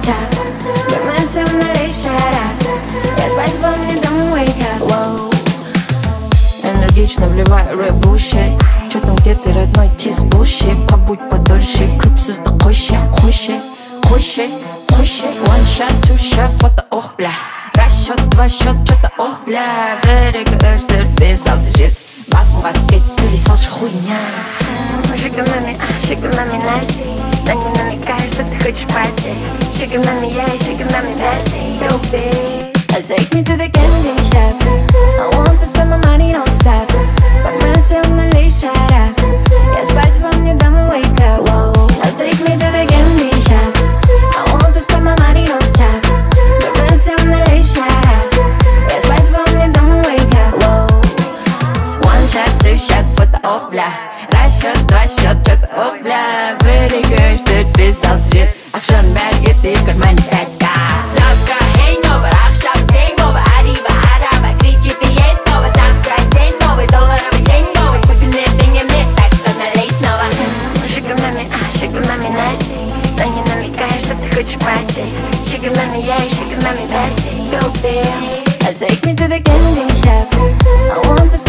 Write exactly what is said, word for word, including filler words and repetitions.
stop. But man, все равно лишь рад. Я спать во мне, don't wake up. Whoa. Энергично вливаю рэп-буши. Чё там, где ты, родной, тис bullshit. Побудь подольше, клипсы такойше. Хуйше, хуйше, хуйше. One shot, two shot, фото, ох, бля. Раз счет, два счет, чё-то, ох, бля. Берегаешь, терпи, залежит. Бас в пакет, ты висалшь хуйня. Sugar mami, ah, sugar mami nasty. На не намекаешь, что ты хочешь пасти. Sugar mami, yeah, sugar mami bestie. Yo, bitch. Take me to the candy shop. I want to spend my money non-stop. But man, все равно лишь рад. Я спать во мне, don't wake up. Whoa. Now take me to the candy shop. I want to spend my money non-stop. But man, все равно лишь рад. Я спать во мне, don't wake up. Whoa. One shot, two shot, фото, ох, бля. Раз счет, два счет, чё-то, ох, бля. Берегаешь, ты без алжир. Акшан бәрге, ты в кармане пятка. Завтра hangover, акшам hangover. Arriba, араба, кричит и есть снова. Завтра день новый, долларовый день новый. Бүгін ертең емес, так что налей снова. Sugar mami, ah, sugar mami nasty. На не намекаешь, что ты хочешь пасти. Sugar mami, yeah, sugar mami bestie. Go, bitch. Take me to the candy shop. I want to